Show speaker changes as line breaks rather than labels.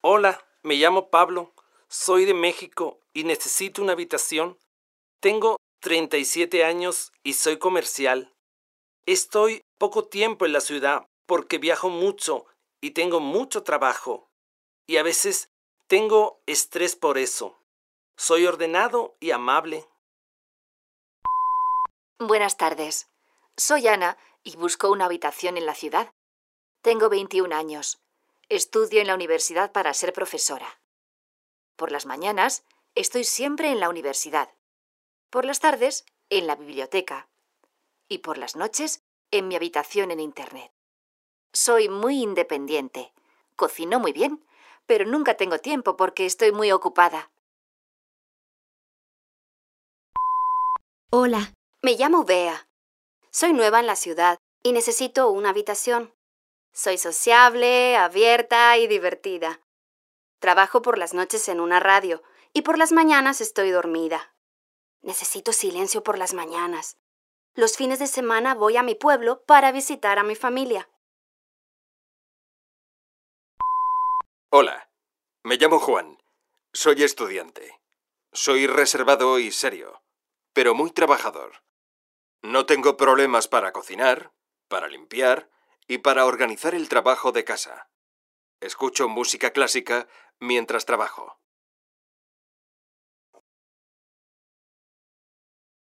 Hola, me llamo Pablo, soy de México y necesito una habitación. Tengo 37 años y soy comercial. Estoy poco tiempo en la ciudad porque viajo mucho y tengo mucho trabajo. Y a veces tengo estrés por eso. Soy ordenado y amable.
Buenas tardes. Soy Ana y busco una habitación en la ciudad. Tengo 21 años. Estudio en la universidad para ser profesora. Por las mañanas estoy siempre en la universidad. Por las tardes, en la biblioteca. Y por las noches, en mi habitación en Internet. Soy muy independiente. Cocino muy bien, pero nunca tengo tiempo porque estoy muy ocupada.
Hola, me llamo Bea. Soy nueva en la ciudad y necesito una habitación. Soy sociable, abierta y divertida. Trabajo por las noches en una radio y por las mañanas estoy dormida. Necesito silencio por las mañanas. Los fines de semana voy a mi pueblo para visitar a mi familia.
Hola, me llamo Juan. Soy estudiante. Soy reservado y serio, pero muy trabajador. No tengo problemas para cocinar, para limpiar y para organizar el trabajo de casa. Escucho música clásica mientras trabajo.